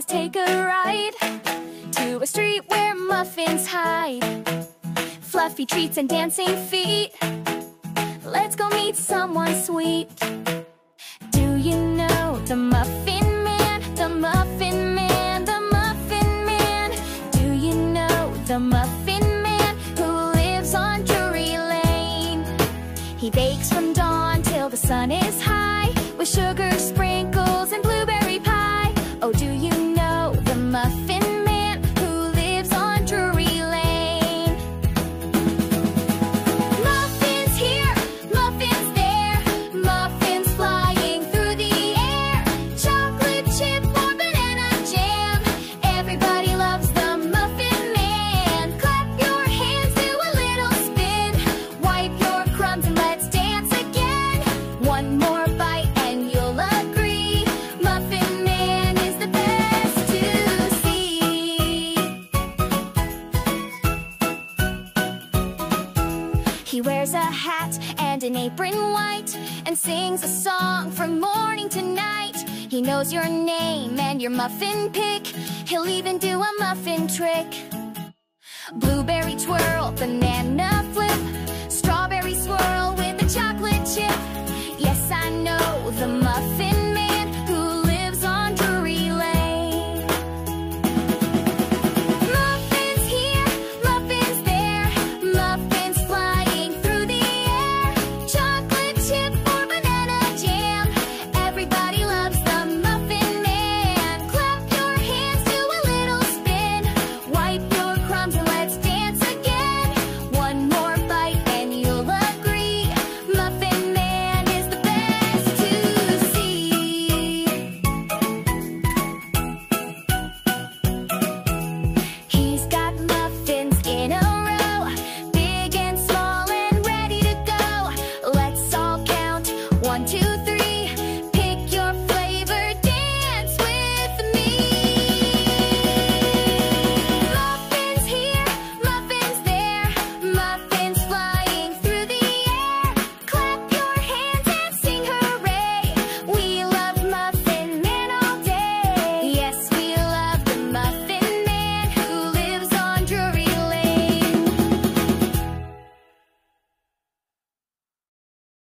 let's take a ride to a street where muffins hide. Fluffy treats and dancing feet. Let's go meet someone sweet. Do you know the Muffin Man? The Muffin Man, the Muffin Man. Do you know the Muffin Man who lives on Drury Lane? He bakes from dawn till the sun is high, with sugar sprinkles and blueberry pie. Oh, do you know the Muffin Man who lives on Drury Lane? Muffins here, muffins there, muffins flying through the air. Chocolate chip or banana jam, everybody loves the Muffin Man. Clap your hands, do a little spin, wipe your crumbs and let's dance again. One more bite and you'll agree, Muffin Man is the best to see. He wears a hat and an apron white, and sings a song from morning to night. He knows your name and your muffin pick, he'll even do a muffin trick. Blueberry twirl, banana flip,